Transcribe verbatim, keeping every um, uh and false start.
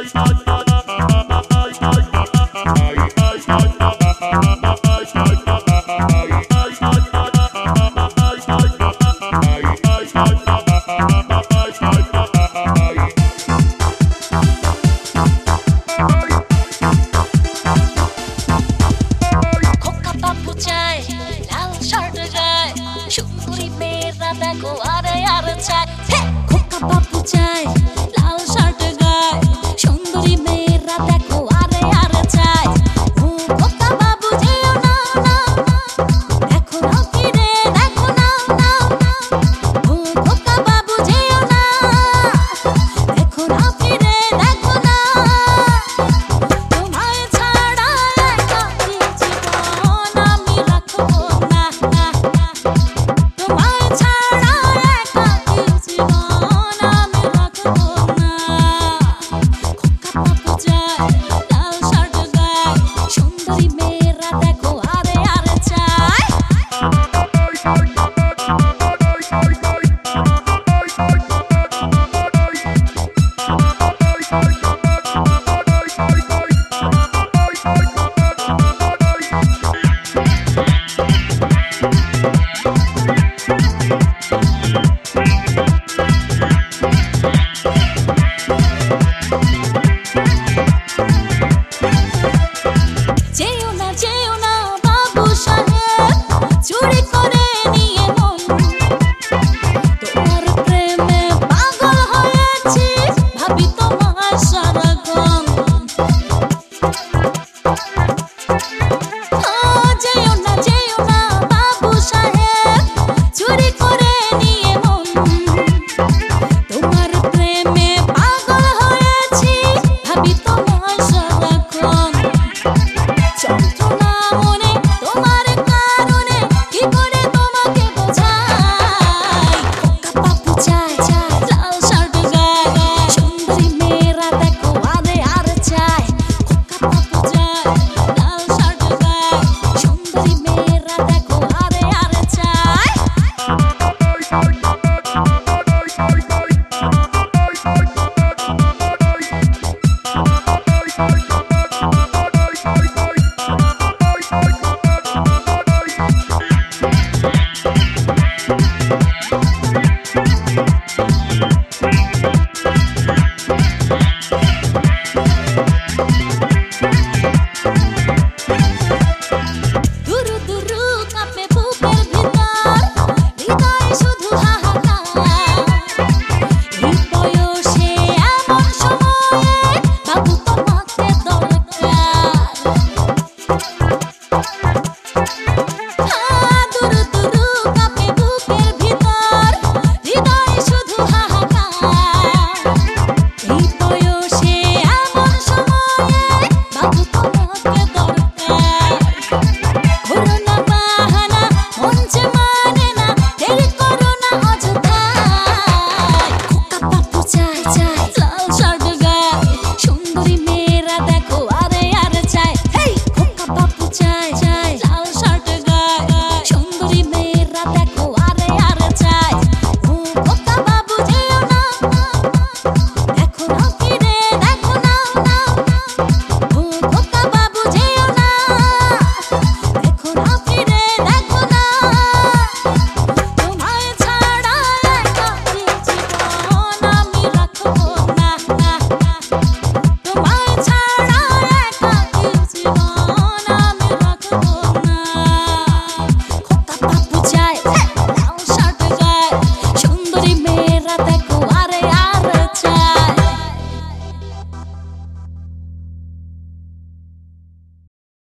দেখো আরে আর চাই খোকা বাবু চাই লাল শার্ট গায় সুন্দরী মেয়েরা দেখো আরে আর চাই ও খোকা বাবু যেও না না দেখো না ফিরে দেখো না না ও খোকা বাবু যেও না দেখো না ফিরে দেখো না তোমায় ছাড়া একা জীবন আমি রাখবো না না তোমায় ছাড়া একা জীবন আমি রাখবো না খোকা বাবু চাই লাল শার্ট গায় সুন্দরী মেয়েরা দেখো আরে আর চাই